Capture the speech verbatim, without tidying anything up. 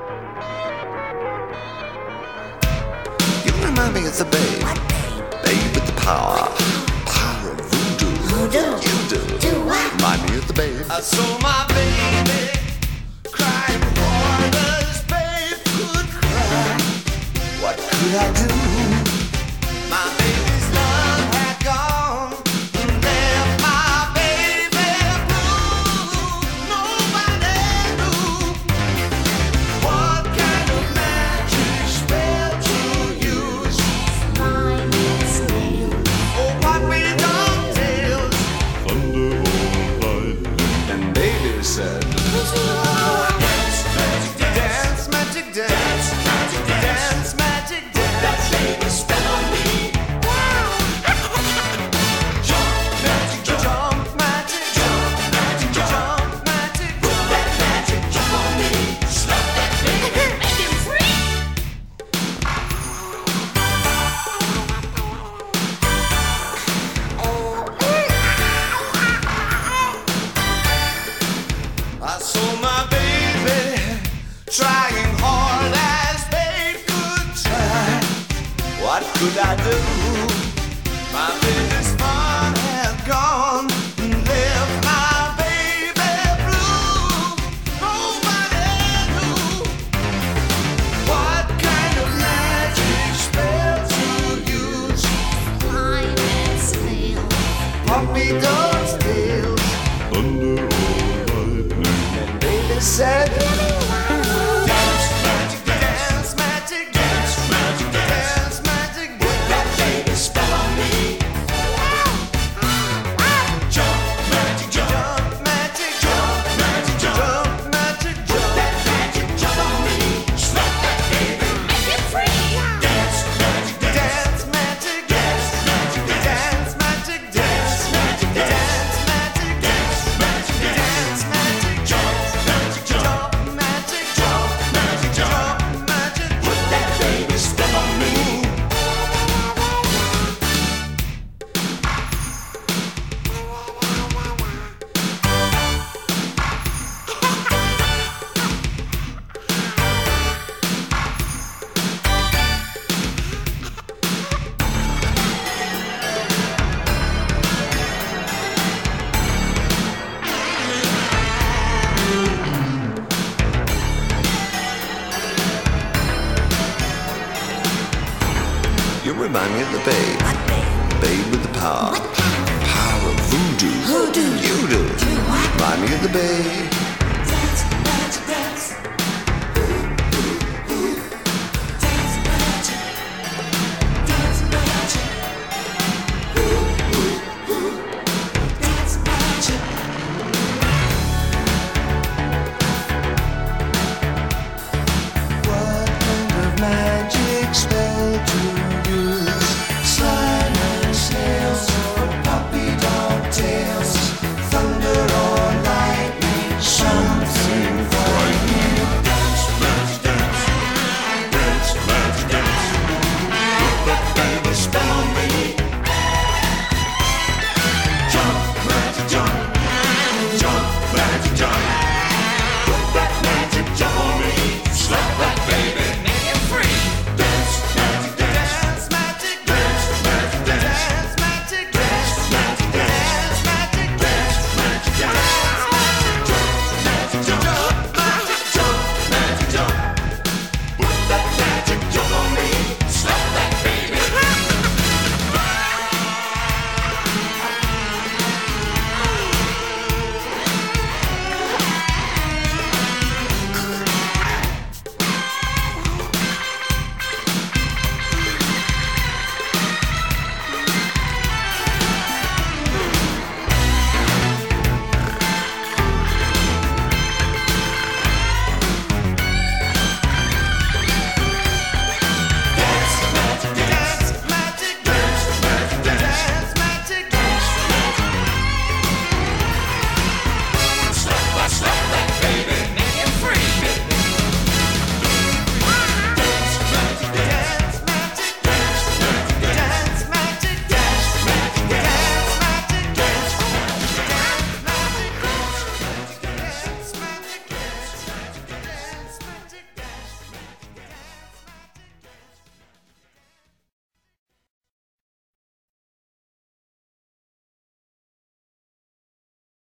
You remind me of the babe, What babe? babe with the power, power of voodoo. Voodoo? You do. Do what? Remind me of the babe. I saw my baby crying waters, babe could cry. What could I do? My baby's love had gone and left my baby blue. Nobody knew what kind of magic spell to use. Mine is new. Oh, what we don't tell. And baby said, Dance, magic, dance, magic, dance, magic, dance, magic, dance. That baby spell on me. Jump, magic, jump, magic, jump, magic, jump, magic. Put that magic jump on me. Slap that baby, make him free. I saw my baby trying hard as babe could try. What could I do? My baby's fun had gone and left my baby blue. Nobody knew what kind of magic spell to use. Mine is new. Puppy dogs tails. And baby said, dance magic, dance magic, dance magic, dance magic. Put that baby spell on me. Jump magic, jump magic, jump magic, jump magic. Put that magic jump on me. Slap that baby, make it free. Dance magic, dance magic, dance magic, dance magic, dance magic, dance magic, dance magic, dance magic, jump magic, jump magic, jump magic, jump magic. Put that baby spell on me. you remind me of the babe, What babe? babe with the power, What power? power of voodoo. Voodoo. You do. Do what? Remind me of the babe,